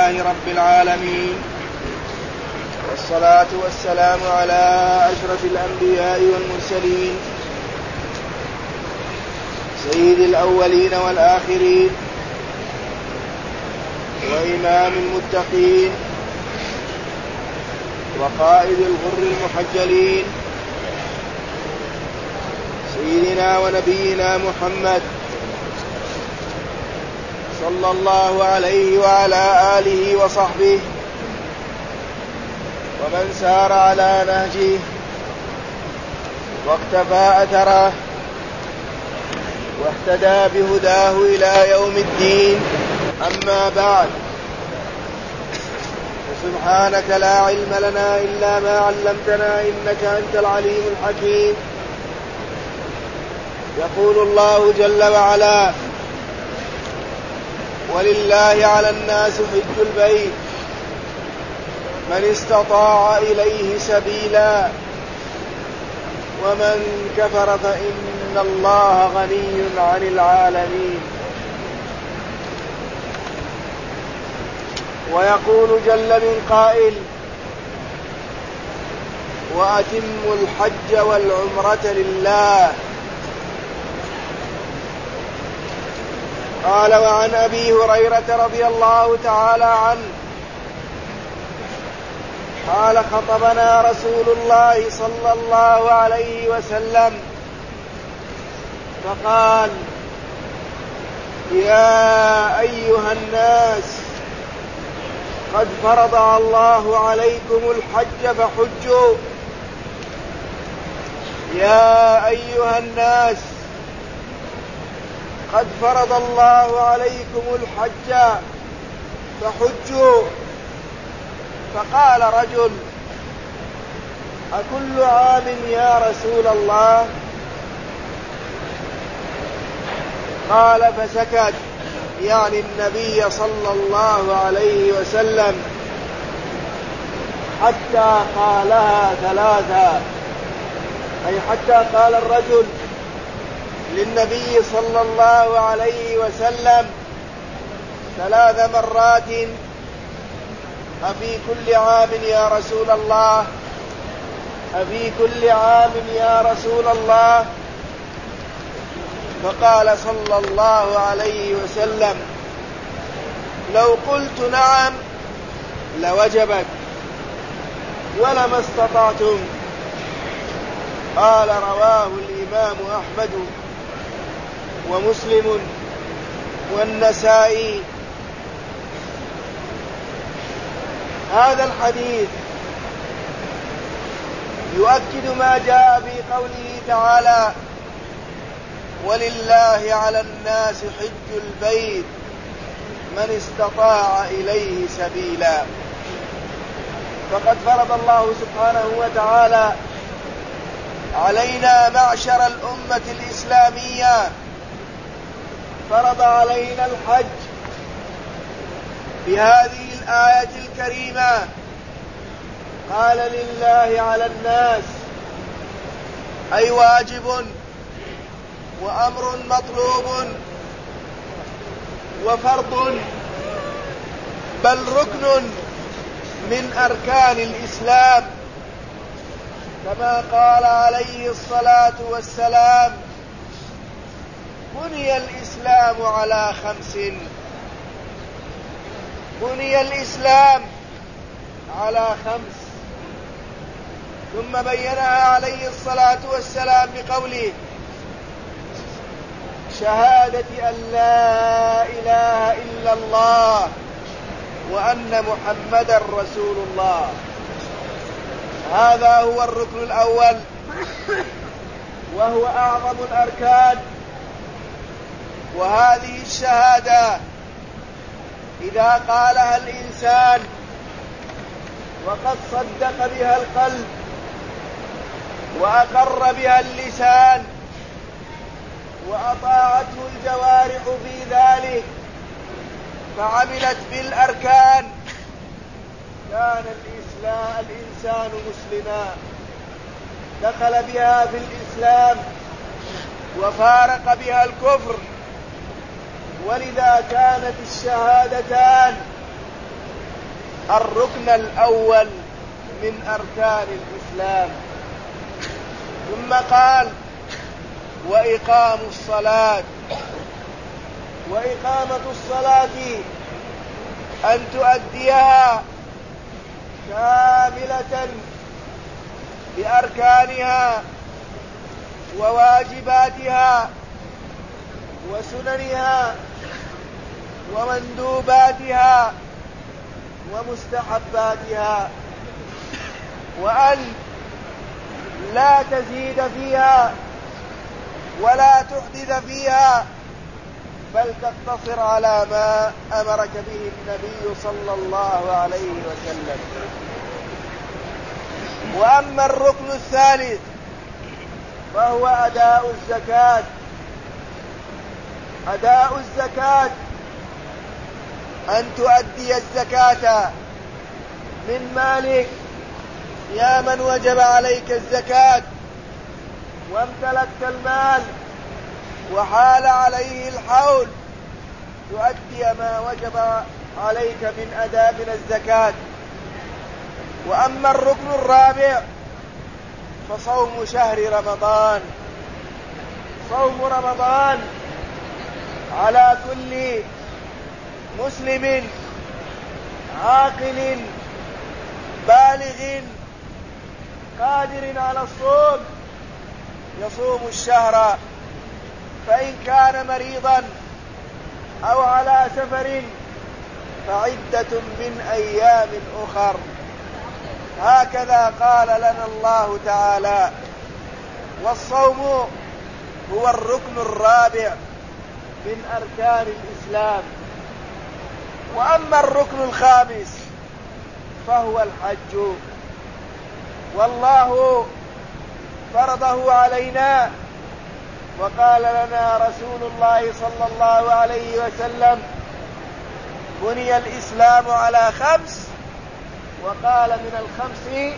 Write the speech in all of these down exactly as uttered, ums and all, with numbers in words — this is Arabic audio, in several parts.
لله رب العالمين، والصلاة والسلام على أشرف الأنبياء والمرسلين سيد الأولين والآخرين وإمام المتقين وقائد الغر المحجلين سيدنا ونبينا محمد صلى الله عليه وعلى آله وصحبه ومن سار على نهجه واقتفى أثره واهتدى بهداه إلى يوم الدين. أما بعد، سبحانك لا علم لنا إلا ما علمتنا إنك أنت العليم الحكيم. يقول الله جل وعلا: ولله على الناس حج البيت من استطاع إليه سبيلا ومن كفر فإن الله غني عن العالمين. ويقول جل من قائل: وأتموا الحج والعمرة لله. قال: وعن أبي هريرة رضي الله تعالى عنه قال: خطبنا رسول الله صلى الله عليه وسلم فقال: يا أيها الناس قد فرض الله عليكم الحج فحجوا. يا أيها الناس قد فرض الله عليكم الحج فحجوا. فقال رجل: أكل عام يا رسول الله؟ قال فسكت، يعني النبي صلى الله عليه وسلم، حتى قالها ثلاثا، أي حتى قال الرجل للنبي صلى الله عليه وسلم ثلاث مرات: أفي كل عام يا رسول الله؟ أفي كل عام يا رسول الله؟ فقال صلى الله عليه وسلم: لو قلت نعم لوجبت ولما استطعتم. قال: رواه الإمام أحمد ومسلم والنسائي. هذا الحديث يؤكد ما جاء في قوله تعالى: ولله على الناس حج البيت من استطاع إليه سبيلا. فقد فرض الله سبحانه وتعالى علينا معشر الأمة الإسلامية، فرض علينا الحج بهذه الآية الكريمة. قال: لله على الناس، أي واجب وأمر مطلوب وفرض، بل ركن من أركان الإسلام، كما قال عليه الصلاة والسلام: بني الإسلام على خمس. بني الإسلام على خمس. ثم بينها عليه الصلاة والسلام بقوله: شهادة أن لا إله إلا الله وأن محمدا رسول الله. هذا هو الركن الأول، وهو أعظم الأركان. وهذه الشهادة إذا قالها الإنسان وقد صدق بها القلب وأقر بها اللسان وأطاعته الجوارح في ذلك فعملت بالأركان، كان الإسلام الإنسان مسلما، دخل بها في الإسلام وفارق بها الكفر. ولذا كانت الشهادتان الركن الأول من أركان الإسلام. ثم قال وإقام الصلاة. وإقامة الصلاة أن تؤديها كاملة بأركانها وواجباتها وسننها ومندوباتها ومستحباتها، وأن لا تزيد فيها ولا تحدث فيها، بل تقتصر على ما أمرك به النبي صلى الله عليه وسلم. وأما الركن الثالث فهو أداء الزكاة. أداء الزكاة أن تؤدي الزكاة من مالك يا من وجب عليك الزكاة وامتلكت المال وحال عليه الحول، تؤدي ما وجب عليك من أداء من الزكاة. وأما الركن الرابع فصوم شهر رمضان. صوم رمضان على كل مسلم عاقل بالغ قادر على الصوم يصوم الشهر، فإن كان مريضا أو على سفر فعدة من أيام أخر. هكذا قال لنا الله تعالى. والصوم هو الركن الرابع من أركان الإسلام. وأما الركن الخامس فهو الحج، والله فرضه علينا، وقال لنا رسول الله صلى الله عليه وسلم بني الإسلام على خمس، وقال من الخمس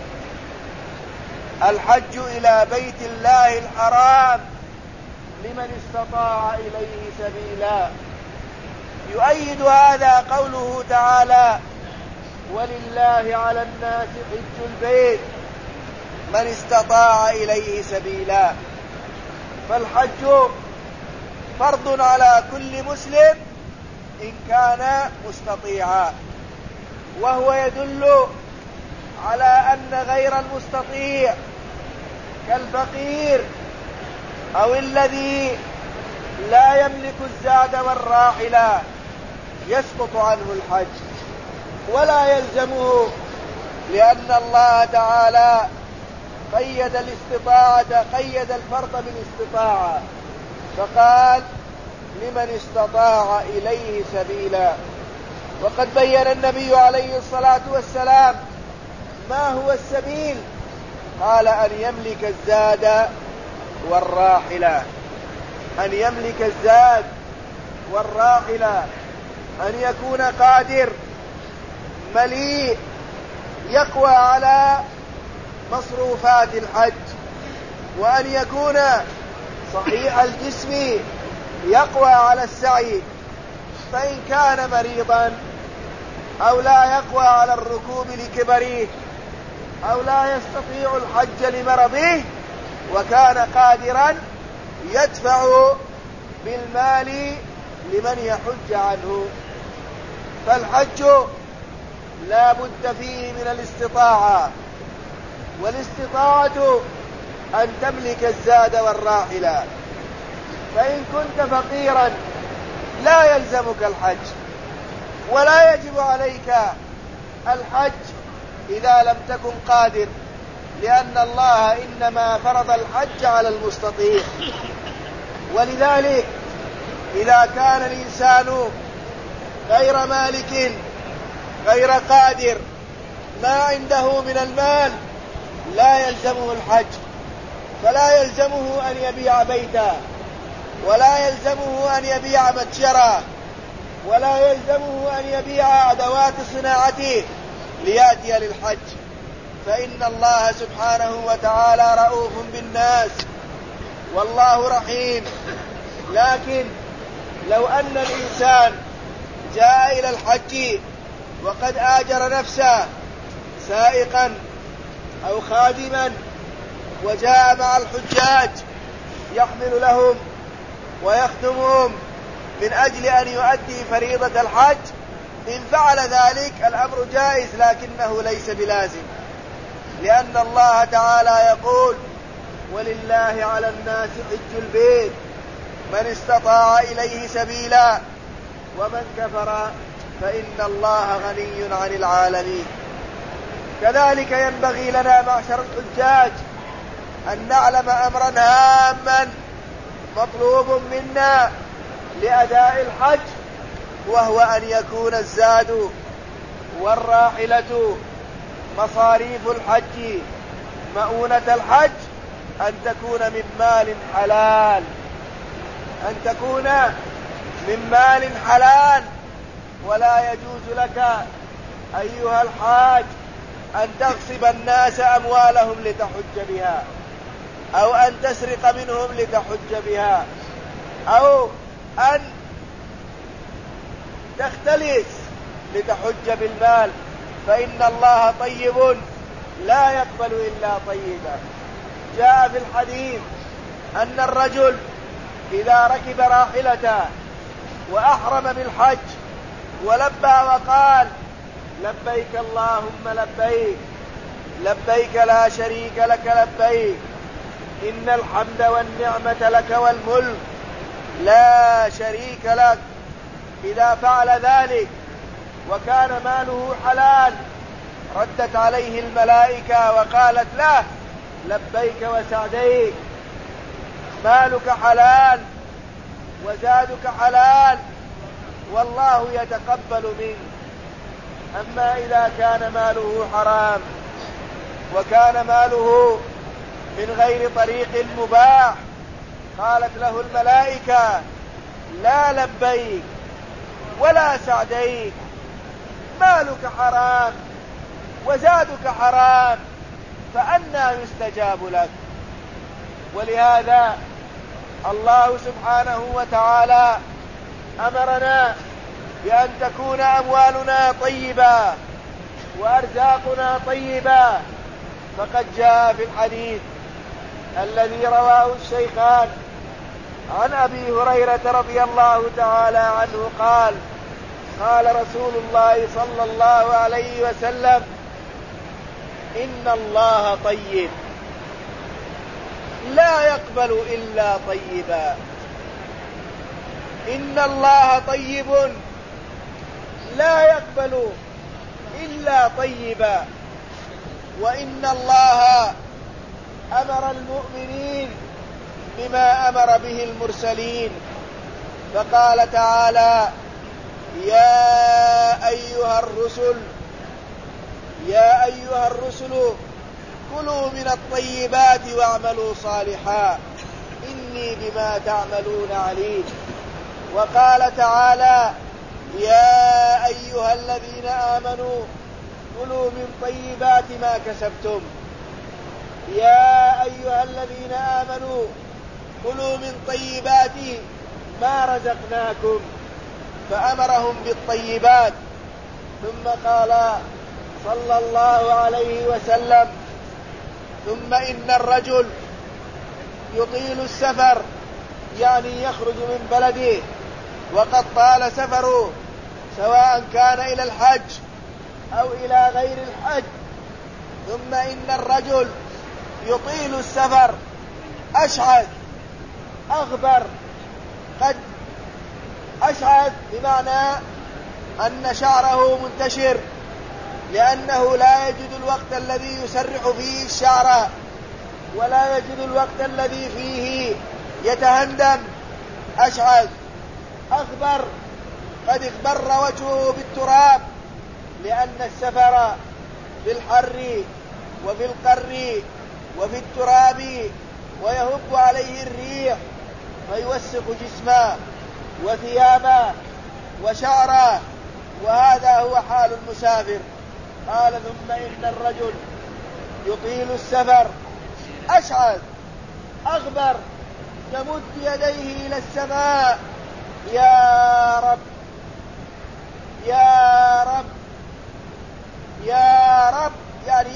الحج إلى بيت الله الحرام لمن استطاع إليه سبيلا. يؤيد هذا قوله تعالى ولله على الناس حج البيت من استطاع إليه سبيلا. فالحج فرض على كل مسلم إن كان مستطيعا، وهو يدل على أن غير المستطيع كالفقير أو الذي لا يملك الزاد والراحلة يسقط عنه الحج ولا يلزمه، لأن الله تعالى قيد الاستطاعة، قيد الفرض بالاستطاعة، فقال لمن استطاع إليه سبيلا. وقد بين النبي عليه الصلاة والسلام ما هو السبيل، قال أن يملك الزاد والراحلة، أن يملك الزاد والراحلة، أن يكون قادر مليء يقوى على مصروفات الحج، وأن يكون صحيح الجسم يقوى على السعي، فإن كان مريضا أو لا يقوى على الركوب لكبره أو لا يستطيع الحج لمرضه وكان قادرا يدفع بالمال لمن يحج عنه. فالحج لا بد فيه من الاستطاعة، والاستطاعة أن تملك الزاد والراحلة. فإن كنت فقيرا لا يلزمك الحج ولا يجب عليك الحج إذا لم تكن قادر، لأن الله إنما فرض الحج على المستطيع. ولذلك إذا كان الإنسان غير مالك غير قادر ما عنده من المال لا يلزمه الحج، فلا يلزمه أن يبيع بيتا، ولا يلزمه أن يبيع متجرا، ولا يلزمه أن يبيع أدوات صناعته ليأتي للحج، فإن الله سبحانه وتعالى رؤوف بالناس والله رحيم. لكن لو أن الإنسان جاء إلى الحج وقد آجر نفسه سائقا أو خادما وجاء مع الحجاج يحمل لهم ويخدمهم من أجل أن يؤدي فريضة الحج، إن فعل ذلك الأمر جائز، لكنه ليس بلازم، لأن الله تعالى يقول: ولله على الناس حج البيت من استطاع إليه سبيلا ومن كفر فإن الله غني عن العالمين. كذلك ينبغي لنا معشر الحجاج أن نعلم أمرا هاما مطلوب منا لأداء الحج، وهو أن يكون الزاد والراحلة مصاريف الحج مؤونة الحج أن تكون من مال حلال، أن تكون من مال حلال. ولا يجوز لك أيها الحاج أن تغصب الناس أموالهم لتحج بها، أو أن تسرق منهم لتحج بها، أو أن تختلس لتحج بالمال، فإن الله طيب لا يقبل إلا طيبا. جاء في الحديث أن الرجل إذا ركب راحلته وأحرم بالحج ولبى وقال: لبيك اللهم لبيك لبيك لا شريك لك لبيك إن الحمد والنعمة لك والملك لا شريك لك، إذا فعل ذلك وكان ماله حلال ردت عليه الملائكة وقالت له: لبيك وسعديك، مالك حلال وزادك حلال والله يتقبل منك. أما إذا كان ماله حرام وكان ماله من غير طريق مباح قالت له الملائكة: لا لبيك ولا سعديك، مالك حرام وزادك حرام، فأنى يستجاب لك. ولهذا الله سبحانه وتعالى أمرنا بأن تكون أموالنا طيبة وأرزاقنا طيبة، فقد جاء في الحديث الذي رواه الشيخان عن أبي هريرة رضي الله تعالى عنه قال: قال رسول الله صلى الله عليه وسلم: إن الله طيب لا يقبل إلا طيبا. إن الله طيب لا يقبل إلا طيبا. وإن الله أمر المؤمنين بما أمر به المرسلين، فقال تعالى: يا أيها الرسل يا أيها الرسل كلوا من الطيبات واعملوا صالحا إني بما تعملون عليم. وقال تعالى: يا أيها الذين آمنوا كلوا من طيبات ما كسبتم يا أيها الذين آمنوا كلوا من طيبات ما رزقناكم، فأمرهم بالطيبات. ثم قال صلى الله عليه وسلم: ثم إن الرجل يطيل السفر، يعني يخرج من بلده وقد طال سفره، سواء كان إلى الحج أو إلى غير الحج. ثم إن الرجل يطيل السفر أشعث أغبر، قد أشعث بمعنى أن شعره منتشر، لأنه لا يجد الوقت الذي يسرح فيه الشعر، ولا يجد الوقت الذي فيه يتهندم. أشعث أغبر، قد اغبر وجهه بالتراب، لأن السفر في الحر وفي القر وفي التراب ويهب عليه الريح فيوسخ جسمه وثيابه وشعره، وهذا هو حال المسافر. قال: ثم إن الرجل يطيل السفر أشعث أغبر، يمد يديه إلى السماء: يا رب يا رب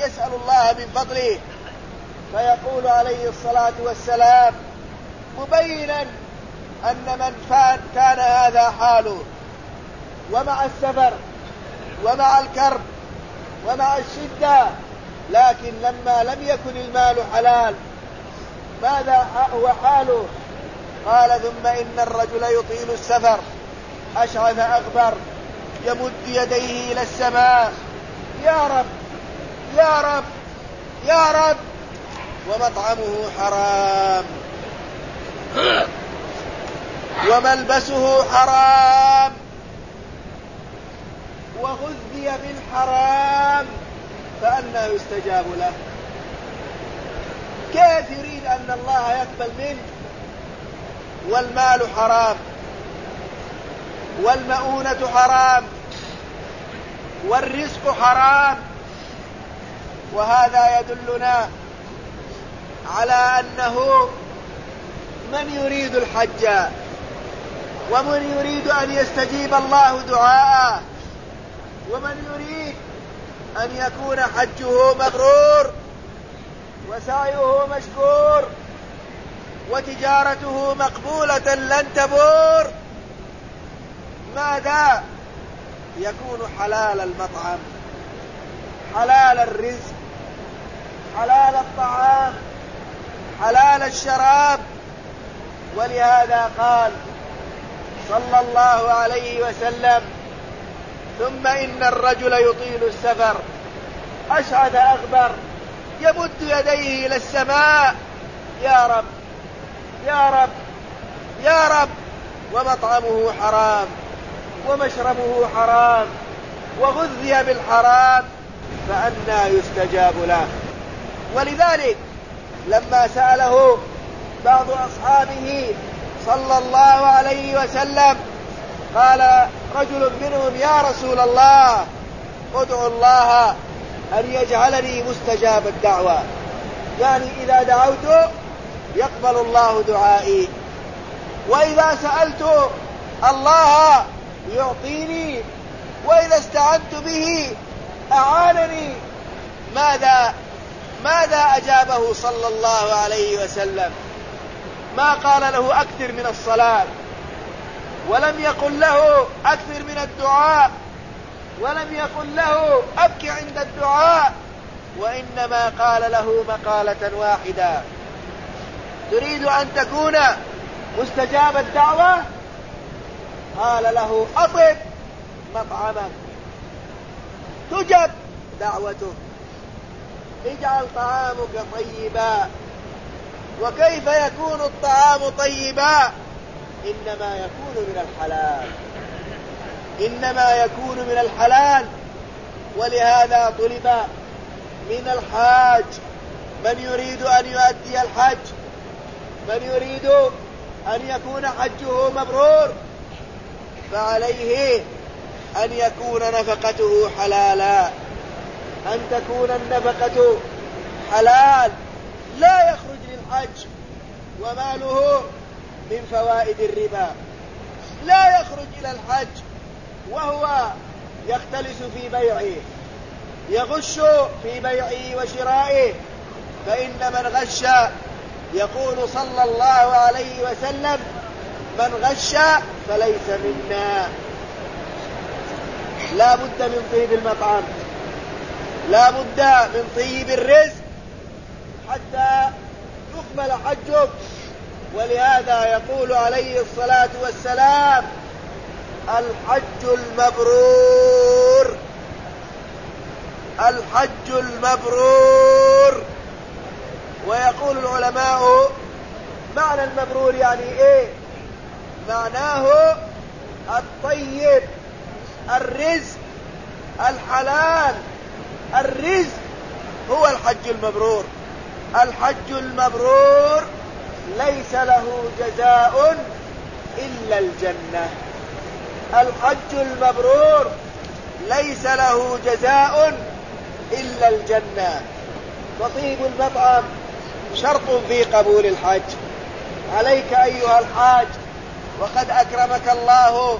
يسأل الله من فضله، فيقول عليه الصلاة والسلام مبينا أن من كان هذا حاله ومع السفر ومع الكرب ومع الشدة، لكن لما لم يكن المال حلال ماذا هو حاله؟ قال ثم إن الرجل يطيل السفر أشعث أغبر يمد يديه إلى السماء يا رب يا رب يا رب، ومطعمه حرام وملبسه حرام وغذي بالحرام، فأنى يستجاب له؟ كيف يريد أن الله يقبل منه والمال حرام والمؤونة حرام والرزق حرام؟ وهذا يدلنا على أنه من يريد الحج ومن يريد أن يستجيب الله دعاءه ومن يريد أن يكون حجه مبرور وسعيه مشكور وتجارته مقبولة لن تبور، ماذا؟ يكون حلال المطعم، حلال الرزق، حلال الطعام، حلال الشراب. ولهذا قال صلى الله عليه وسلم ثم إن الرجل يطيل السفر أشعث أغبر يمد يديه إلى السماء يا رب يا رب يا رب، ومطعمه حرام ومشربه حرام وغذي بالحرام، فأنى يستجاب له؟ ولذلك لما سأله بعض أصحابه صلى الله عليه وسلم قال رجل منهم يا رسول الله ادعو الله أن يجعلني مستجاب الدعوة، يعني إذا دعوت يقبل الله دعائي، وإذا سألت الله يعطيني، وإذا استعنت به أعانني. ماذا ماذا أجابه صلى الله عليه وسلم؟ ما قال له أكثر من الصلاة، ولم يقل له أكثر من الدعاء، ولم يقل له أبكي عند الدعاء، وإنما قال له مقالة واحدة: تريد أن تكون مستجاب الدعوة؟ قال له أطب مطعمك تجب دعوته، اجعل طعامك طيبا. وكيف يكون الطعام طيبا؟ إنما يكون من الحلال، إنما يكون من الحلال. ولهذا طلب من الحاج من يريد أن يؤدي الحج، من يريد أن يكون حجه مبرور، فعليه أن يكون نفقته حلالا، أن تكون النفقة حلال، لا يخرج للحج وماله من فوائد الربا، لا يخرج إلى الحج وهو يختلس في بيعه، يغش في بيعه وشرائه، فإن من غش يقول صلى الله عليه وسلم: من غش فليس منا. لا بد من طيب المطعم، لا بد من طيب الرزق حتى يقبل حجك. ولهذا يقول عليه الصلاة والسلام: الحج المبرور، الحج المبرور. ويقول العلماء: معنى المبرور يعني ايه؟ معناه الطيب، الرزق الحلال. الرزق هو الحج المبرور. الحج المبرور ليس له جزاء إلا الجنة. الحج المبرور ليس له جزاء إلا الجنة. وطيب المطعم شرط في قبول الحج. عليك أيها الحاج، وقد أكرمك الله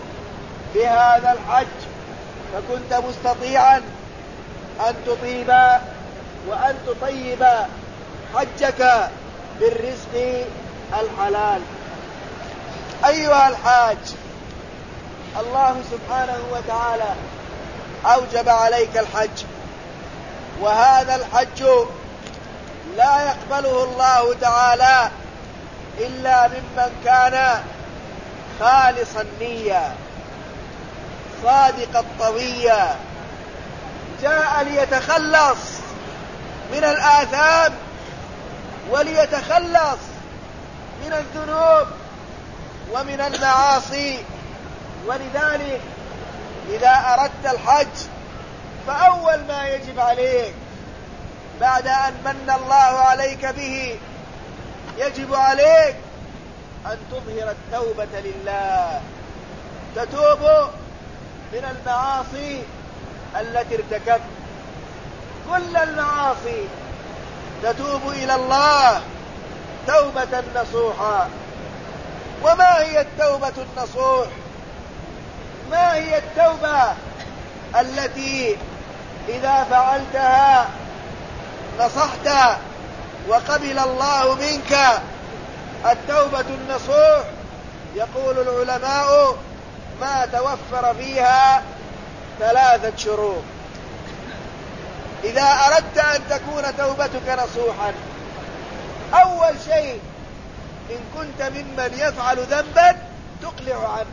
بهذا الحج، فكنت مستطيعا أن تطيب وأن تطيب حجك بالرزق الحلال. أيها الحاج، الله سبحانه وتعالى أوجب عليك الحج، وهذا الحج لا يقبله الله تعالى إلا ممن كان خالص النية صادق الطوية، جاء ليتخلص من الآثام وليتخلص من الذنوب ومن المعاصي. ولذلك إذا أردت الحج فأول ما يجب عليك بعد أن من الله عليك به يجب عليك أن تظهر التوبة لله، تتوب من المعاصي التي ارتكبت، كل المعاصي تتوب إلى الله توبة نصوحا. وما هي التوبة النصوح؟ ما هي التوبة التي إذا فعلتها نصحت وقبل الله منك؟ التوبة النصوح يقول العلماء ما توفر فيها ثلاثة شروط. إذا أردت أن تكون توبتك نصوحا، أول شيء إن كنت ممن يفعل ذنبا تقلع عنه،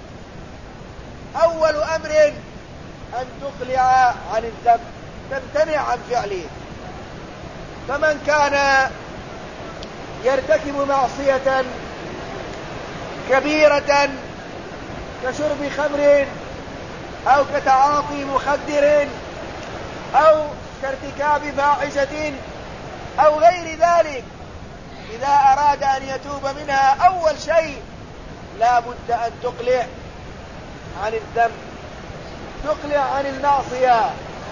أول أمر أن تقلع عن الذنب، تمتنع عن فعله. فمن كان يرتكب معصية كبيرة كشرب خمر أو كتعاطي مخدر أو كارتكاب فاحشة أو غير ذلك، إذا أراد أن يتوب منها أول شيء لا بد أن تقلع عن الذنب، تقلع عن المعصية.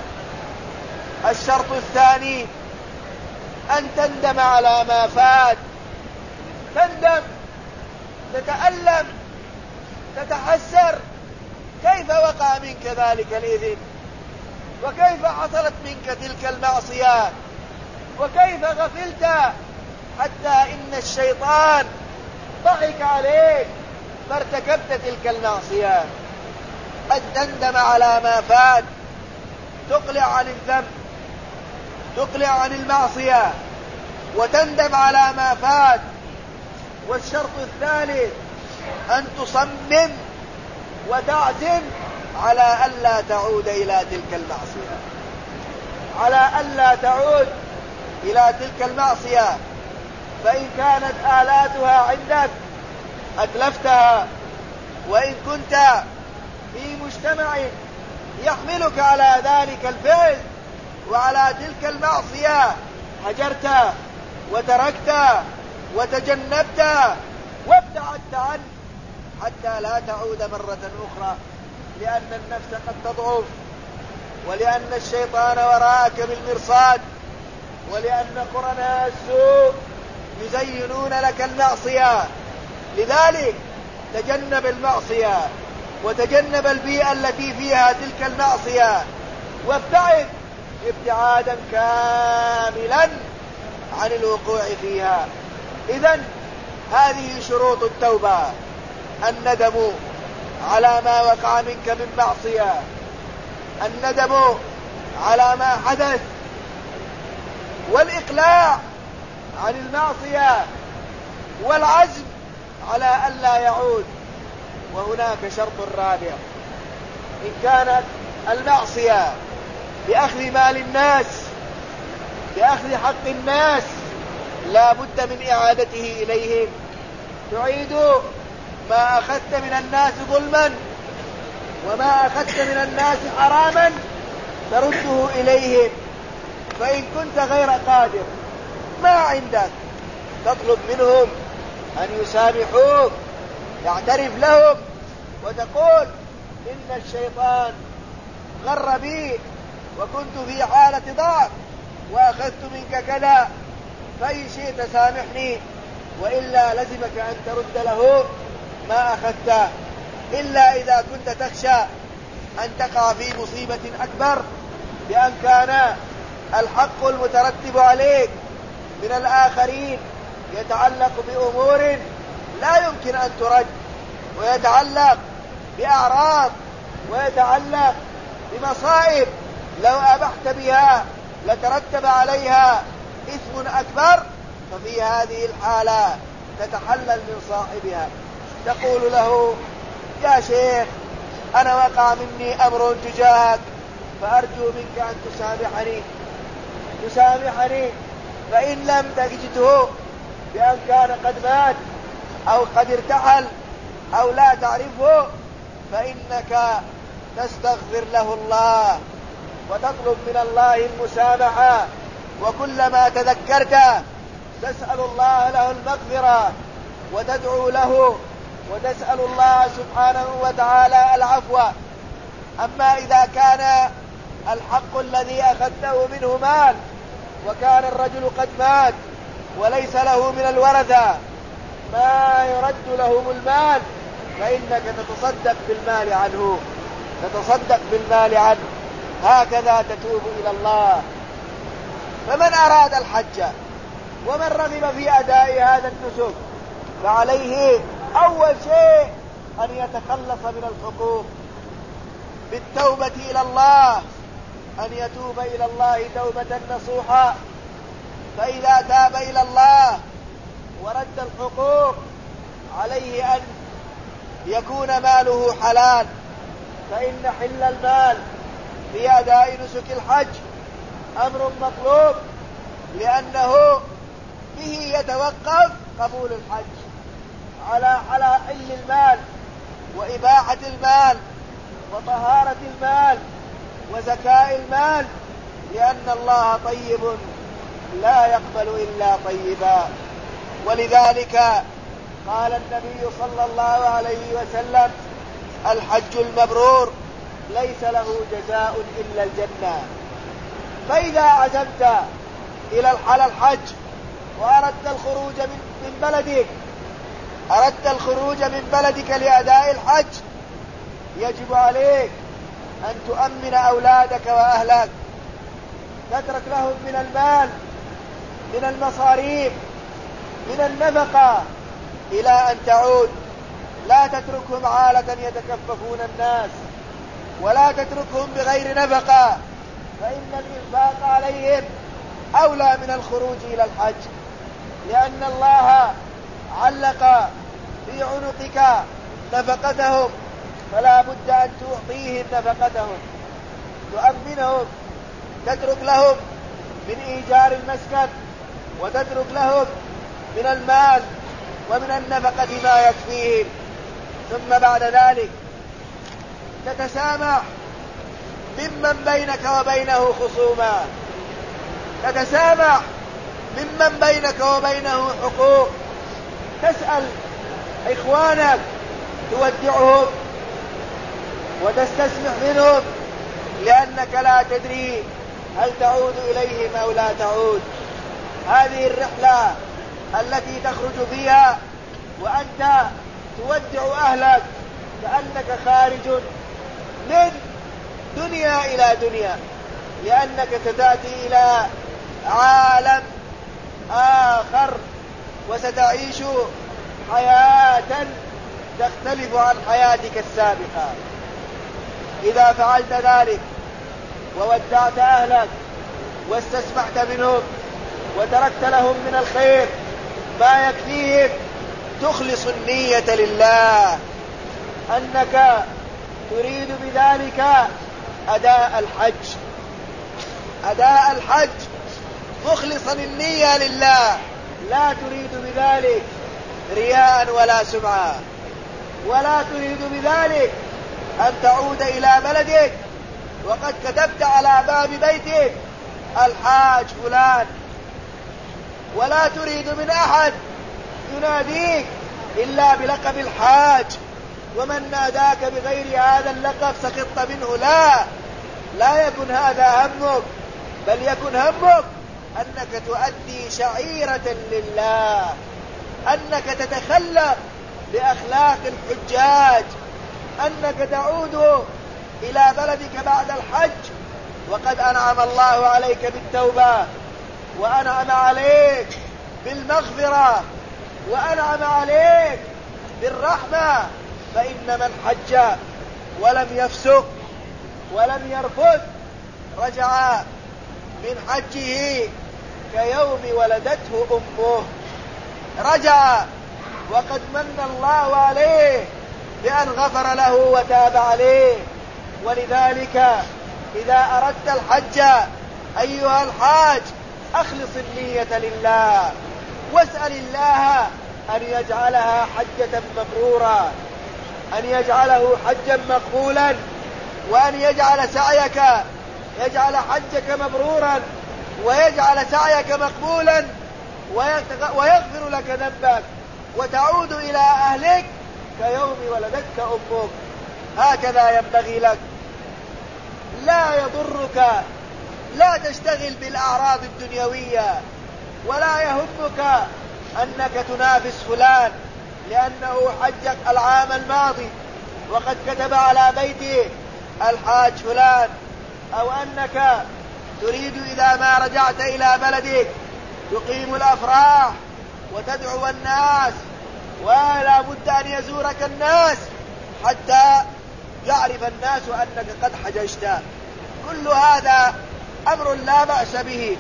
الشرط الثاني أن تندم على ما فات، تندم، تتألم، تتحسر كيف وقع منك ذلك الإثم، وكيف حصلت منك تلك المعصية، وكيف غفلت حتى إن الشيطان ضحك عليك فارتكبت تلك المعصية. أن تندم على ما فات، تقلع عن الذنب، تقلع عن المعصية وتندم على ما فات. والشرط الثالث أن تصمم وتعزم على ألا تعود إلى تلك المعصية، على ألا تعود إلى تلك المعصية. فإن كانت آلاتها عندك أتلفتها، وإن كنت في مجتمع يحملك على ذلك الفعل وعلى تلك المعصية هجرت وتركت وتجنبت وابتعدت عنه حتى لا تعود مرة أخرى، لأن النفس قد تضعف، ولأن الشيطان وراءك بالمرصاد، ولأن قرناء السوء يزينون لك المعصية. لذلك تجنب المعصية وتجنب البيئة التي فيها تلك المعصية، وابتعد ابتعادا كاملا عن الوقوع فيها. إذن هذه شروط التوبة: الندم على ما وقع منك من معصية، الندم على ما حدث، والإقلاع عن المعصية، والعزم على ألا يعود. وهناك شرط رابع: إن كانت المعصية بأخذ مال الناس، بأخذ حق الناس، لا بد من إعادته إليهم، تعيد ما أخذت من الناس ظلما وما أخذت من الناس حراما ترده إليهم. فإن كنت غير قادر ما عندك تطلب منهم أن يسامحوك، تعترف لهم وتقول إن الشيطان غر بي وكنت في حالة ضعف وأخذت منك كذا، فإن شئت سامحني، وإلا لزمك أن ترد له ما أخذته، إلا إذا كنت تخشى أن تقع في مصيبة أكبر، بأن كان الحق المترتب عليك من الآخرين يتعلق بأمور لا يمكن أن ترد، ويتعلق بأعراض، ويتعلق بمصائب لو أبحت بها لترتب عليها إثم أكبر، ففي هذه الحالة تتحلل من صاحبها. تقول له: يا شيخ، أنا وقع مني أمر تجاهك فأرجو منك أن تسامحني تسامحني فإن لم تجده بأن كان قد مات أو قد ارتحل أو لا تعرفه، فإنك تستغفر له الله وتطلب من الله المسامحة، وكلما تذكرت تسأل الله له المغفرة وتدعو له وتسأل الله سبحانه وتعالى العفو. أما إذا كان الحق الذي أخذته منه مال وكان الرجل قد مات وليس له من الورثة ما يرد لهم المال، فإنك تتصدق بالمال عنه تتصدق بالمال عنه هكذا تتوب إلى الله. فمن أراد الحج ومن رغب في أداء هذا النسك فعليه أول شيء أن يتخلص من الحقوق بالتوبة إلى الله، أن يتوب إلى الله توبة نصوحا. فإذا تاب إلى الله ورد الحقوق عليه أن يكون ماله حلال، فإن حل المال في أداء نسك الحج أمر مطلوب، لأنه به يتوقف قبول الحج على على حل المال وإباحة المال وطهارة المال وزكاء المال، لأن الله طيب لا يقبل إلا طيبا. ولذلك قال النبي صلى الله عليه وسلم: الحج المبرور ليس له جزاء إلا الجنة. فإذا عزمت إلى الحج وأردت الخروج من بلدك أردت الخروج من بلدك لأداء الحج، يجب عليك أن تؤمن أولادك وأهلك، تترك لهم من المال، من المصاريف، من النفقة إلى أن تعود. لا تتركهم عالة يتكففون الناس، ولا تتركهم بغير نفقة، فإن الإنفاق عليهم أولى من الخروج إلى الحج، لأن الله علق في عنقك نفقتهم، فلا بد أن تعطيهم نفقتهم، تؤمنهم، تترك لهم من إيجار المسكن، وتترك لهم من المال ومن النفقة ما يكفيهم. ثم بعد ذلك تتسامح ممن بينك وبينه خصوما، تتسامح ممن بينك وبينه حقوق، تسأل إخوانك تودعهم وتستسمح منهم، لأنك لا تدري هل تعود إليهم أو لا تعود. هذه الرحلة التي تخرج فيها وأنت تودع أهلك كأنك خارج من دنيا إلى دنيا، لأنك ستأتي إلى عالم آخر وستعيش حياة تختلف عن حياتك السابقة. إذا فعلت ذلك وودعت أهلك واستسمحت منهم وتركت لهم من الخير ما يكفيهم، تخلص النية لله أنك تريد بذلك أداء الحج أداء الحج مخلصا النية لله، لا تريد بذلك رياء ولا سمعة، ولا تريد بذلك أن تعود إلى بلدك وقد كتبت على باب بيتك الحاج فلان، ولا تريد من أحد يناديك إلا بلقب الحاج، ومن ناداك بغير هذا اللقب سقطت منه. لا لا يكن هذا همك، بل يكن همك أنك تؤدي شعيرة لله، أنك تتخلق بأخلاق الحجاج، أنك تعود إلى بلدك بعد الحج وقد أنعم الله عليك بالتوبة، وأنعم عليك بالمغفرة، وأنعم عليك بالرحمة، فإن من حج ولم يفسق ولم يرفث رجع من حجه كيوم ولدته أمه، رجع وقد من الله عليه بأن غفر له وتاب عليه. ولذلك إذا أردت الحج أيها الحاج أخلص النية لله، واسأل الله أن يجعلها حجة مبرورة، أن يجعله حجا مقبولا، وأن يجعل سعيك يجعل حجك مبرورا، ويجعل سعيك مقبولا، ويغفر لك ذنبك، وتعود إلى أهلك كيوم ولدتك أمك. هكذا ينبغي لك. لا يضرك، لا تشتغل بالأعراض الدنيوية، ولا يهمك أنك تنافس فلان لأنه حجك العام الماضي وقد كتب على بيته الحاج فلان، أو أنك تريد إذا ما رجعت إلى بلدك تقيم الأفراح وتدعو الناس، ولا بد أن يزورك الناس حتى يعرف الناس أنك قد حججت. كل هذا أمر لا بأس به،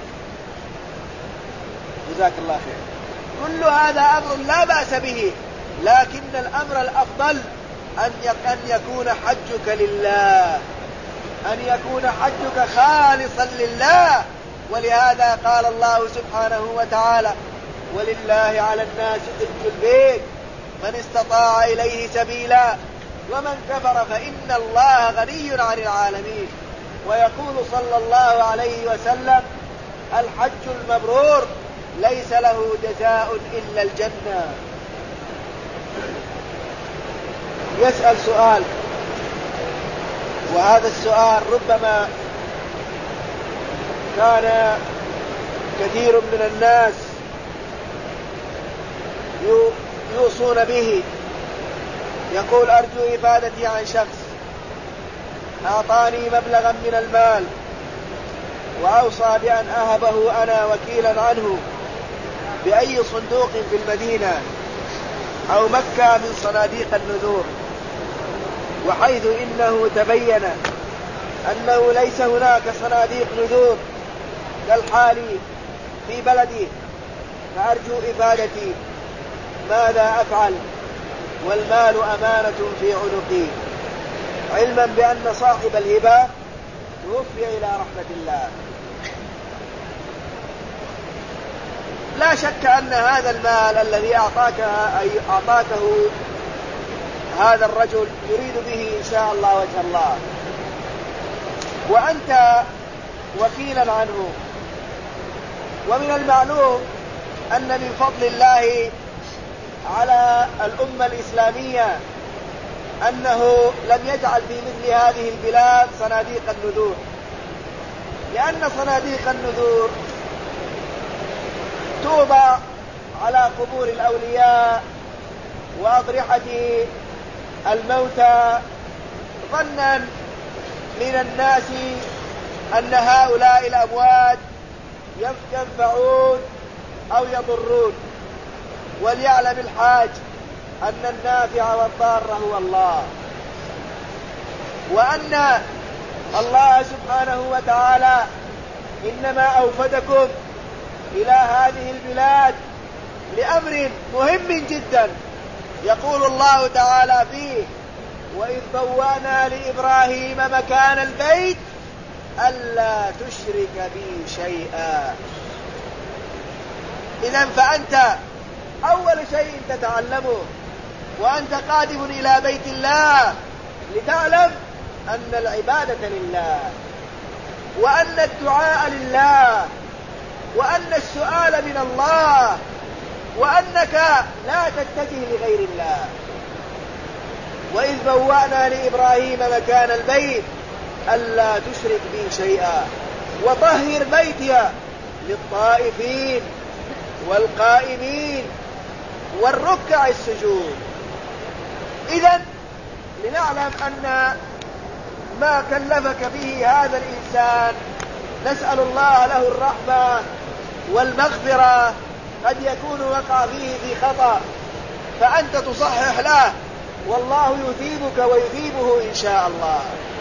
جزاك الله خير. كل هذا أمر لا بأس به، لكن الأمر الأفضل أن يكون حجك لله، أن يكون حجك خالصا لله. ولهذا قال الله سبحانه وتعالى: ولله على الناس حج البيت من استطاع إليه سبيلا ومن كفر فإن الله غني عن العالمين. ويقول صلى الله عليه وسلم: الحج المبرور ليس له جزاء إلا الجنة. يسأل سؤال، وهذا السؤال ربما كان كثير من الناس يوصون به. يقول: أرجو إفادتي عن شخص أعطاني مبلغا من المال وأوصى بأن أهبه أنا وكيلا عنه بأي صندوق في المدينة أو مكة من صناديق النذور، وحيث إنه تبين أنه ليس هناك صناديق نذور كالحال في بلدي، فأرجو إفادتي ماذا أفعل والمال أمانة في عنقي، علما بأن صاحب الهبة توفي إلى رحمة الله. لا شك أن هذا المال الذي أعطاك أي أعطاكه هذا الرجل يريد به إن شاء الله وجه الله، وأنت وكيلا عنه. ومن المعلوم أن من فضل الله على الأمة الإسلامية أنه لم يجعل في مثل هذه البلاد صناديق النذور، لأن صناديق النذور توضع على قبور الأولياء وأضرحة الموتى ظنا من الناس أن هؤلاء الأموات ينفعون أو يضرون. وليعلم الحاج أن النافع والضار هو الله، وأن الله سبحانه وتعالى إنما أوفدكم إلى هذه البلاد لأمر مهم جدا. يقول الله تعالى فيه: وإذ بوأنا لإبراهيم مكان البيت ألا تشرك بي شيئا. إذن فأنت أول شيء تتعلمه وأنت قادم إلى بيت الله لتعلم أن العبادة لله، وأن الدعاء لله، وأن السؤال من الله، وأنك لا تتجه لغير الله. وإذ بوأنا لإبراهيم مكان البيت ألا تشرك بي شيئا وطهر بيتي للطائفين والقائمين والركع السجود. إذن لنعلم أن ما كلفك به هذا الإنسان. نسأل الله له الرحمة والمغفرة، قد يكون وقع فيه في خطأ فأنت تصحح له، والله يثيبك ويثيبه إن شاء الله.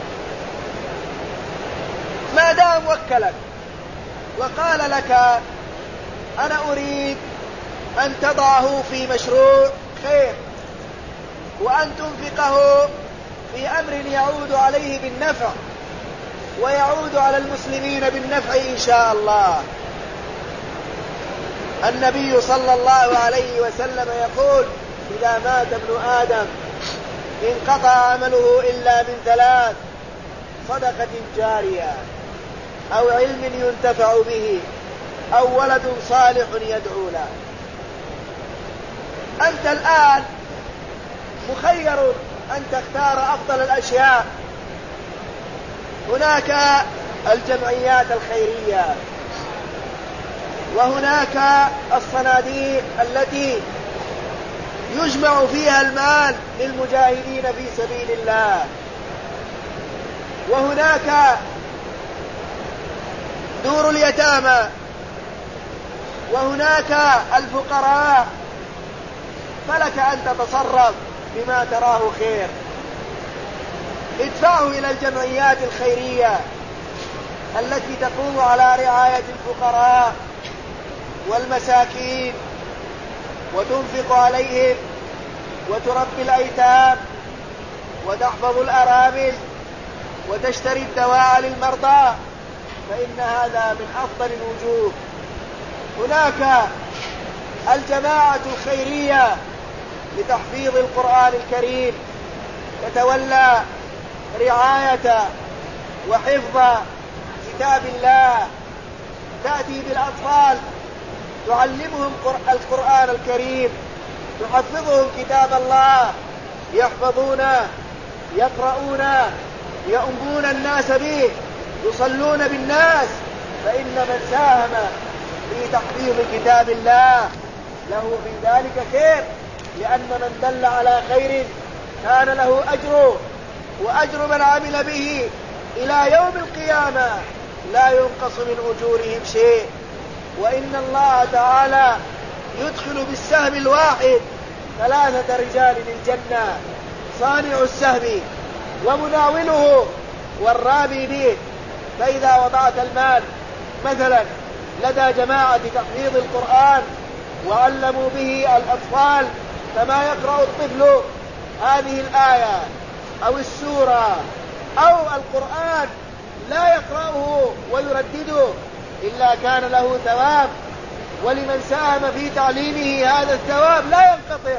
ما دام وكلك وقال لك أنا أريد أن تضعه في مشروع خير وأن تنفقه في أمر يعود عليه بالنفع ويعود على المسلمين بالنفع إن شاء الله. النبي صلى الله عليه وسلم يقول إذا مات ابن آدم انقطع عمله إلا من ثلاث: صدقة جارية، أو علم ينتفع به، أو ولد صالح يدعو له. أنت الآن مخير أن تختار أفضل الأشياء. هناك الجمعيات الخيرية، وهناك الصناديق التي يجمع فيها المال للمجاهدين في سبيل الله، وهناك دور اليتامى، وهناك الفقراء. فلك أن تتصرف بما تراه خير. ادفعه إلى الجمعيات الخيرية التي تقوم على رعاية الفقراء والمساكين، وتنفق عليهم، وتربي الأيتام، وتحفظ الأرامل، وتشتري الدواء للمرضى، فإن هذا من أفضل الوجوه. هناك الجماعة الخيرية لتحفيظ القرآن الكريم، تتولى رعاية وحفظ كتاب الله، تأتي بالأطفال تعلمهم القرآن الكريم، تحفظهم كتاب الله، يحفظونه، يقرؤونه، يؤمون الناس به، يصلون بالناس. فإن من ساهم في تحفيظ كتاب الله له في ذلك خير، لأن من دل على خير كان له أجره، وأجر من عمل به إلى يوم القيامة لا ينقص من أجورهم شيء. وإن الله تعالى يدخل بالسهم الواحد ثلاثة رجال للجنة: صانع السهم، ومناوله، والرامي به. فإذا وضعت المال مثلا لدى جماعة تحفيظ القرآن وعلموا به الأطفال، كما يقرأ الطفل هذه الآية أو السورة أو القرآن لا يقرأه ويردده إلا كان له ثواب، ولمن ساهم في تعليمه هذا الثواب لا ينقطع.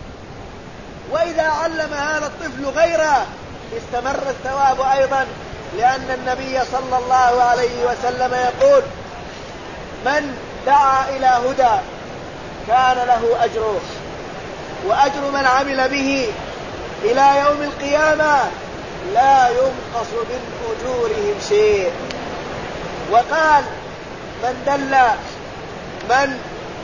وإذا علم هذا الطفل غيره استمر الثواب أيضا، لأن النبي صلى الله عليه وسلم يقول: من دعا إلى هدى كان له أجره، وأجر من عمل به إلى يوم القيامة لا ينقص من أجورهم شيء. وقال: من دل من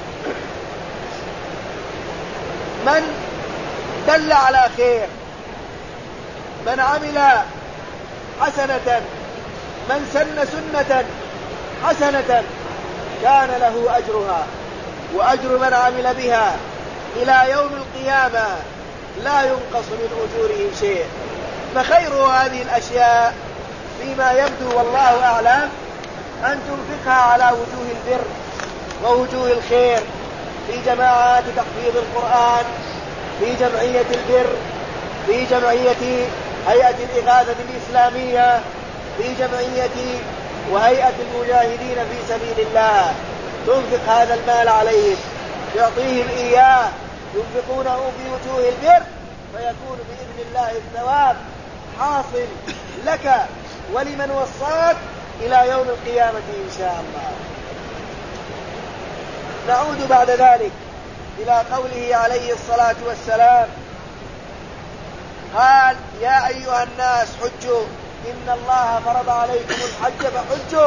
من دل على خير، من عمل حسنة، من سن سنة حسنة كان له أجرها، وأجر من عمل بها إلى يوم القيامة لا ينقص من أجورهم شيء. فخير هذه الأشياء فيما يبدو والله أعلم أن تنفقها على وجوه البر ووجوه الخير، في جماعات تحفيظ القرآن، في جمعية البر، في جمعية هيئة الإغاثة الإسلامية، في جمعية وهيئة المجاهدين في سبيل الله. تنفق هذا المال عليهم، يعطيهم إياه، ينفقونه في وجوه البر، فيكون بإذن الله الثواب حاصل لك ولمن وصاك إلى يوم القيامة إن شاء الله. نعود بعد ذلك إلى قوله عليه الصلاة والسلام: قال: يا أيها الناس حجوا، إن الله فرض عليكم الحج فحجوا.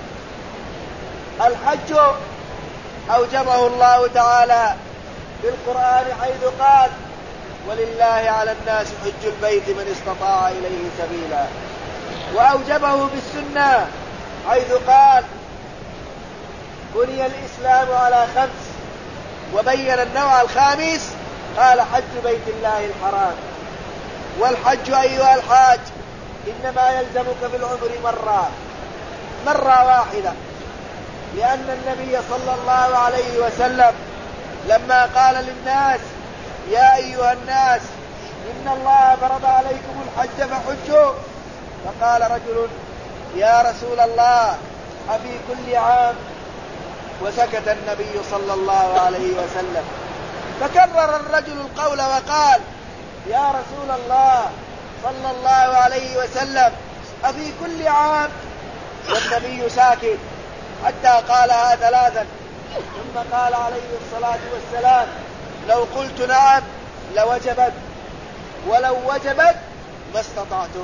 الحج أوجبه الله تعالى في القرآن حيث قال: ولله على الناس حج البيت من استطاع إليه سبيلا. وأوجبه بالسنة، حيث قال: بني الإسلام على خمس، وبين النوع الخامس قال: حج بيت الله الحرام. والحج أيها الحاج إنما يلزمك في العمر مرة مرة واحدة، لأن النبي صلى الله عليه وسلم لما قال للناس: يا أيها الناس إن الله فرض عليكم الحج فحجوا، فقال رجل: يا رسول الله أفي كل عام؟ وسكت النبي صلى الله عليه وسلم، فكرر الرجل القول وقال: يا رسول الله صلى الله عليه وسلم أفي كل عام؟ والنبي ساكت حتى قالها ثلاثا، ثم قال عليه الصلاة والسلام: لو قلت نعم لوجبت، ولو وجبت ما استطعتم.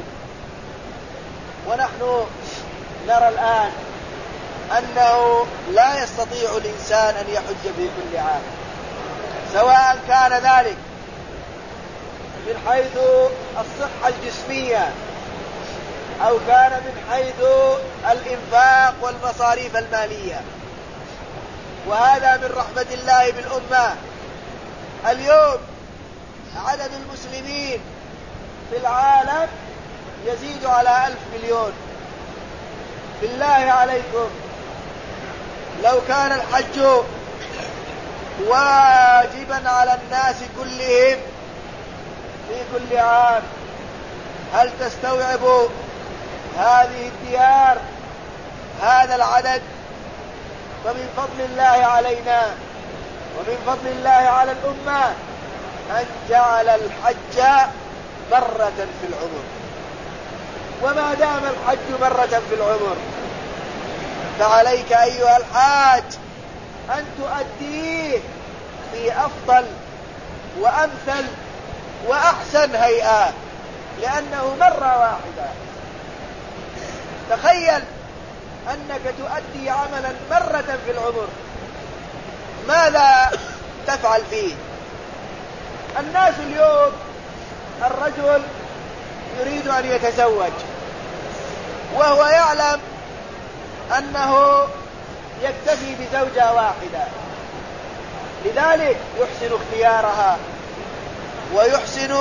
ونحن نرى الآن أنه لا يستطيع الإنسان أن يحج في كل عام، سواء كان ذلك من حيث الصحة الجسمية أو كان من حيث الإنفاق والمصاريف المالية. وهذا من رحمة الله بالأمة. اليوم عدد المسلمين في العالم يزيد على ألف مليون. بالله عليكم، لو كان الحج واجبا على الناس كلهم في كل عام، هل تستوعب هذه الديار هذا العدد؟ فمن فضل الله علينا ومن فضل الله على الأمة أن جعل الحج مرة في العمر. وما دام الحج مرة في العمر فعليك أيها الحاج أن تؤديه في أفضل وأمثل وأحسن هيئة، لأنه مرة واحدة. تخيل أنك تؤدي عملا مرة في العمر، ماذا تفعل فيه؟ الناس اليوم، الرجل يريد أن يتزوج وهو يعلم أنه يكتفي بزوجة واحدة، لذلك يحسن اختيارها ويحسن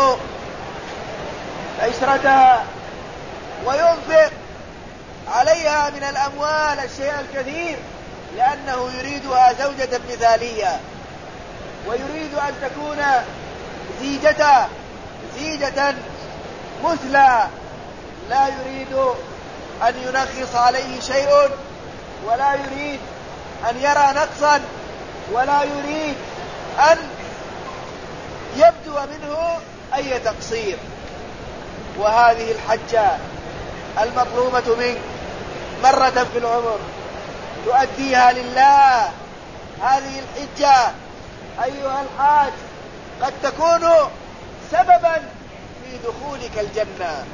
عشرتها وينفق عليها من الأموال الشيء الكثير، لأنه يريدها زوجة مثالية، ويريد أن تكون زيجة زيجة مثلى، لا يريد أن ينغص عليه شيء، ولا يريد أن يرى نقصا، ولا يريد أن يبدو منه أي تقصير. وهذه الحجة المطلوبة منك مرة في العمر تؤديها لله. هذه الحجة أيها الحاج قد تكون سببا في دخولك الجنة.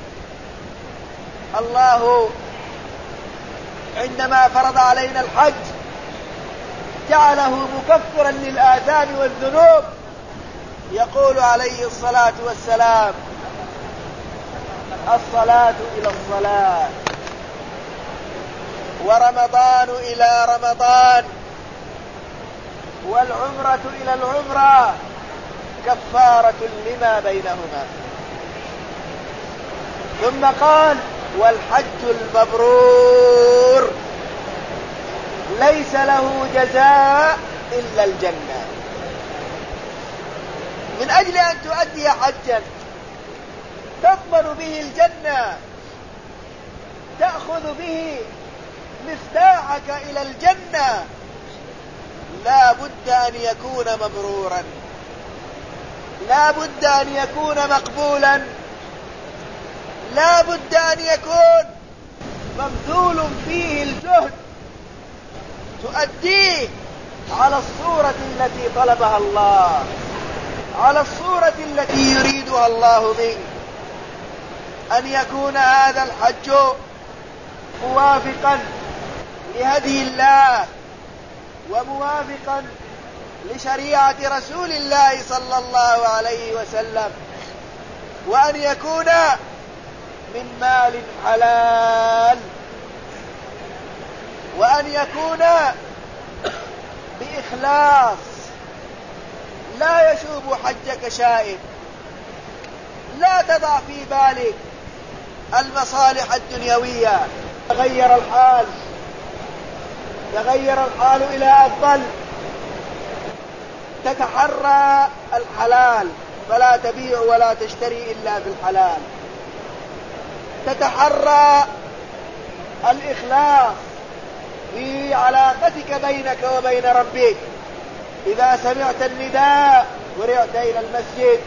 الله عندما فرض علينا الحج جعله مكفرا للآثام والذنوب. يقول عليه الصلاة والسلام: الصلاة إلى الصلاة، ورمضان إلى رمضان، والعمرة إلى العمرة كفارة لما بينهما. ثم قال: والحج المبرور ليس له جزاء إلا الجنة. من أجل أن تؤدي حجا تضمن به الجنة، تأخذ به مفتاحك إلى الجنة، لا بد أن يكون مبرورا، لا بد أن يكون مقبولا، لا بد أن يكون مبذول فيه الجهد تؤديه على الصورة التي طلبها الله، على الصورة التي يريدها الله منك. أن يكون هذا الحج موافقا لهدي الله وموافقا لشريعة رسول الله صلى الله عليه وسلم، وأن يكون من مال حلال، وأن يكون بإخلاص لا يشوب حجك شائب. لا تضع في بالك المصالح الدنيوية. تغير الحال تغير الحال إلى أفضل، تتحرى الحلال فلا تبيع ولا تشتري إلا بالحلال، تتحرى الإخلاص في علاقتك بينك وبين ربك. إذا سمعت النداء ورعت إلى المسجد،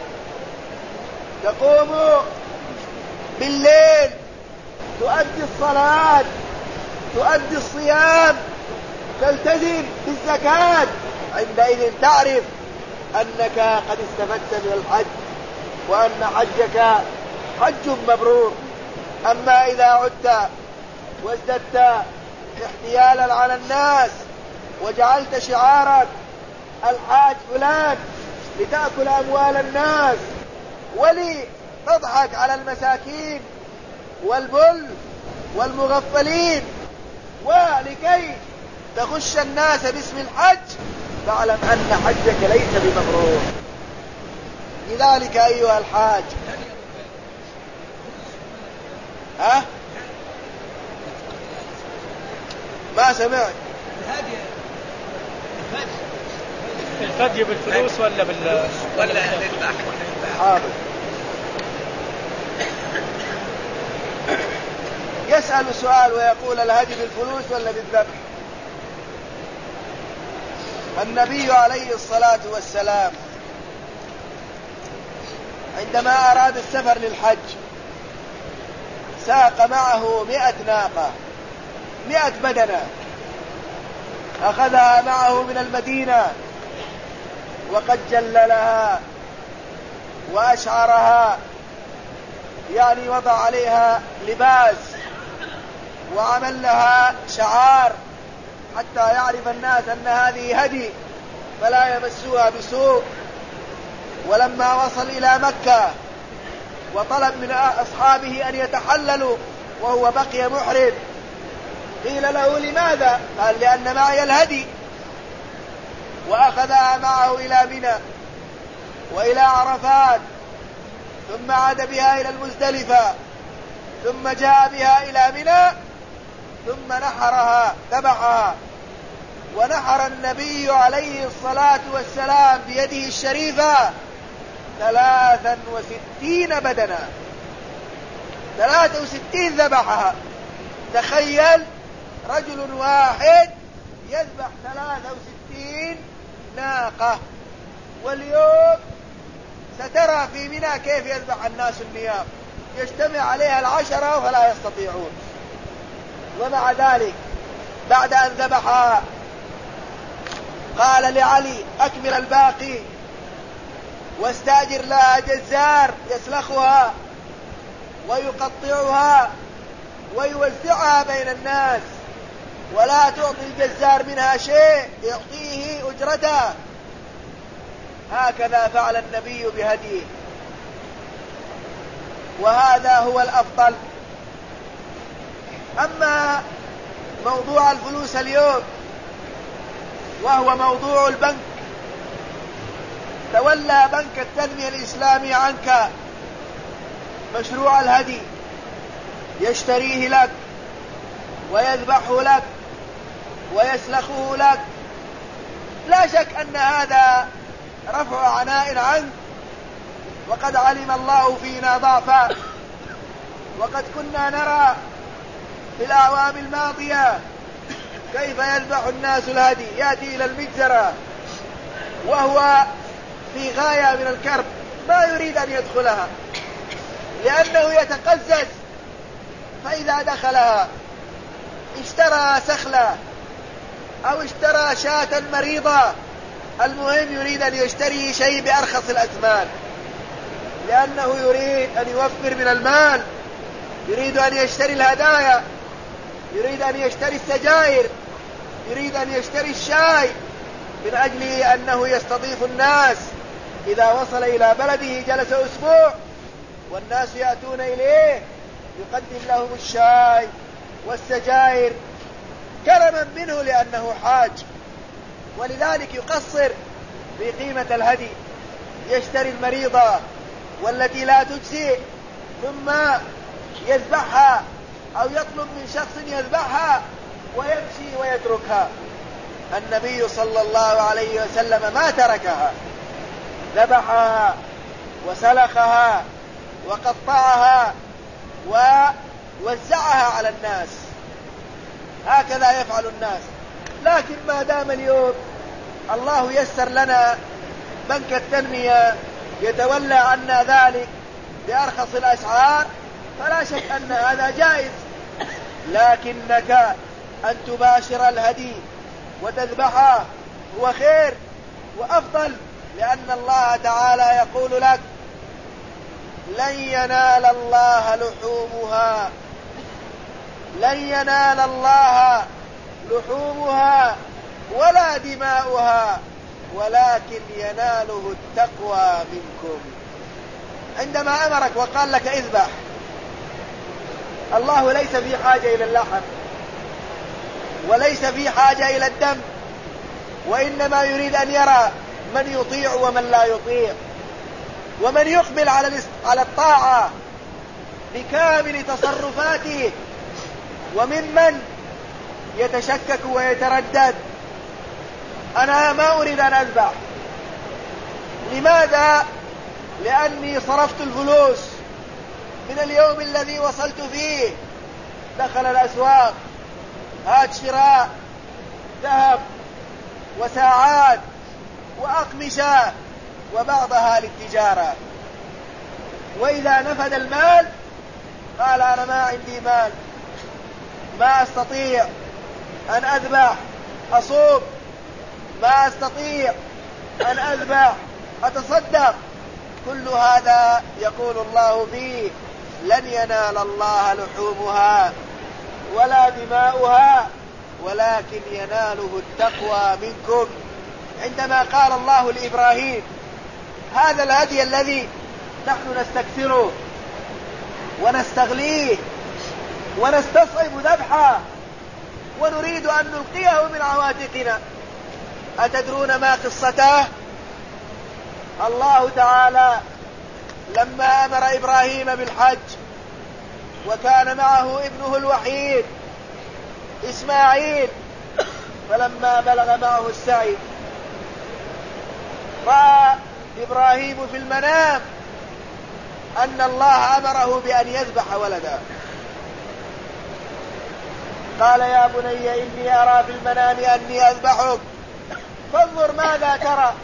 تقوم بالليل تؤدي الصلاة، تؤدي الصيام، تلتزم بالزكاة، عندئذ تعرف أنك قد استفدت من الحج وأن حجك حج مبرور. أما إذا عدت وازددت احتيالا على الناس وجعلت شعارك الحاج فلان لتأكل أموال الناس ولتضحك على المساكين والبل والمغفلين ولكي تغش الناس باسم الحج، فاعلم أن حجك ليس بمبرور. لذلك أيها الحاج، ها ما سمعت الفدية بالفلوس ولا بال ولا نذبح؟ حاضر. يسأل سؤال ويقول الهدي بالفلوس ولا بالذبح؟ النبي عليه الصلاة والسلام عندما أراد السفر للحج ساق معه مئة ناقة، مئة بدنة، أخذها معه من المدينة وقد جللها وأشعرها، يعني وضع عليها لباس وعمل لها شعار حتى يعرف الناس أن هذه هدي فلا يمسوها بسوء. ولما وصل إلى مكة وطلب من أصحابه أن يتحللوا وهو بقي محرم، قيل له لماذا؟ قال لأن معي الهدي، وأخذها معه إلى منى وإلى عرفات، ثم عاد بها إلى المزدلفة، ثم جاء بها إلى منى، ثم نحرها ذبحها. ونحر النبي عليه الصلاة والسلام بيده الشريفة ثلاثا وستين بدنا، ثلاثة وستين ذبحها. تخيل رجل واحد يذبح ثلاثة وستين ناقة. واليوم سترى في منى كيف يذبح الناس النيام، يجتمع عليها العشرة فلا يستطيعون. ومع ذلك بعد أن ذبحها قال لعلي أكمل الباقي واستأجر لها جزار يسلخها ويقطعها ويوزعها بين الناس، ولا تعطي الجزار منها شيء، يعطيه أجرته. هكذا فعل النبي بهديه، وهذا هو الأفضل. أما موضوع الفلوس اليوم وهو موضوع البنك، تولى بنك التنمية الإسلامي عنك مشروع الهدي، يشتريه لك ويذبحه لك ويسلخه لك. لا شك أن هذا رفع عناء عنك، وقد علم الله فينا ضعفا، وقد كنا نرى في الأعوام الماضية كيف يذبح الناس الهدي، يأتي إلى المجزرة وهو في غاية من الكرب، ما يريد أن يدخلها لأنه يتقزز، فإذا دخلها اشترى سخلة أو اشترى شاة مريضة، المهم يريد أن يشتري شيء بأرخص الأثمان، لأنه يريد أن يوفر من المال، يريد أن يشتري الهدايا، يريد أن يشتري السجائر، يريد أن يشتري الشاي، من أجل أنه يستضيف الناس. إذا وصل إلى بلده جلس أسبوع والناس يأتون إليه يقدم لهم الشاي والسجائر كرما منه لأنه حاج، ولذلك يقصر في قيمة الهدي، يشتري المريضة والتي لا تجزي ثم يذبحها أو يطلب من شخص يذبحها ويمشي ويتركها. النبي صلى الله عليه وسلم ما تركها، ذبحها وسلخها وقطعها ووزعها على الناس، هكذا يفعل الناس. لكن ما دام اليوم الله يسر لنا بنك التنمية يتولى عنا ذلك بأرخص الأسعار فلا شك أن هذا جائز، لكنك أن تباشر الهدي وتذبحه هو خير وأفضل، لأن الله تعالى يقول لك: لن ينال الله لحومها لن ينال الله لحومها ولا دماؤها ولكن يناله التقوى منكم. عندما أمرك وقال لك اذبح، الله ليس في حاجة إلى اللحم وليس في حاجة إلى الدم، وإنما يريد أن يرى من يطيع ومن لا يطيع، ومن يقبل على الطاعة بكامل تصرفاته، وممن يتشكك ويتردد: أنا ما أريد أن أذبح. لماذا؟ لأني صرفت الفلوس من اليوم الذي وصلت فيه، دخل الأسواق، هات شراء ذهب وساعات وأقمشة وبعضها للتجارة، وإذا نفد المال قال: أنا ما عندي مال، ما أستطيع أن أذبح أصوم، ما أستطيع أن أذبح أتصدق. كل هذا يقول الله فيه: لن ينال الله لحومها ولا دماؤها ولكن يناله التقوى منكم. عندما قال الله لإبراهيم: هذا الهدي الذي نحن نستكثره ونستغليه ونستصعب ذبحه ونريد أن نلقيه من عواتقنا، أتدرون ما قصته؟ الله تعالى لما أمر إبراهيم بالحج وكان معه ابنه الوحيد إسماعيل، فلما بلغ معه السعي رأى إبراهيم في المنام أن الله أمره بأن يذبح ولده، قال: يا بني إني أرى في المنام أني أذبحك فانظر ماذا ترى.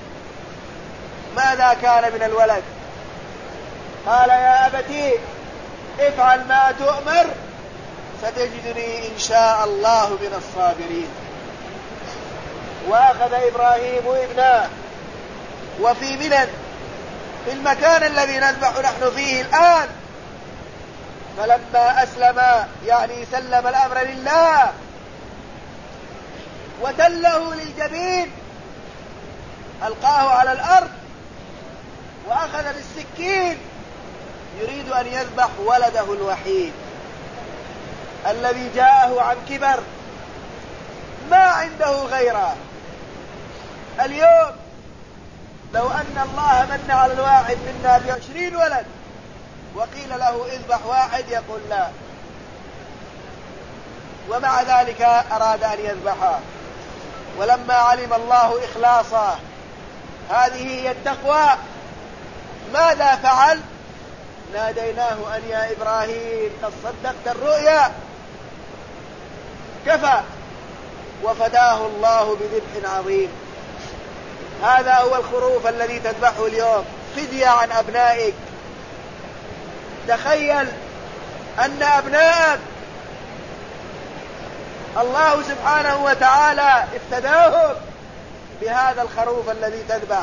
ماذا كان من الولد؟ قال: يا أبتي افعل ما تؤمر ستجدني إن شاء الله من الصابرين. وأخذ إبراهيم ابنه وفي منى في المكان الذي نذبح نحن فيه الآن، فلما أسلم يعني سلم الأمر لله وتله للجبين ألقاه على الأرض وأخذ بالسكين يريد أن يذبح ولده الوحيد الذي جاءه عن كبر ما عنده غيره. اليوم لو أن الله من على الواحد منا بعشرين ولد وقيل له اذبح واحد يقول لا، ومع ذلك أراد أن يذبحه. ولما علم الله إخلاصه، هذه هي التقوى، ماذا فعل؟ ناديناه أن يا إبراهيم قد صدقت الرؤيا، كفى، وفداه الله بذبح عظيم. هذا هو الخروف الذي تذبحه اليوم فدية عن أبنائك. تخيل أن أبنائك الله سبحانه وتعالى افتداهم بهذا الخروف الذي تذبح،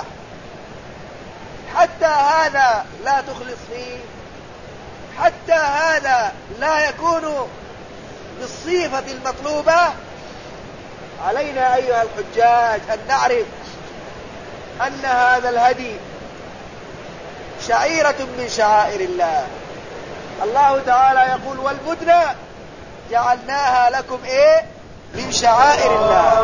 حتى هذا لا تخلص فيه، حتى هذا لا يكون بالصفة المطلوبة. علينا أيها الحجاج أن نعرف أن هذا الهدي شعيرة من شعائر الله، الله تعالى يقول والبدن جعلناها لكم ايه من شعائر الله.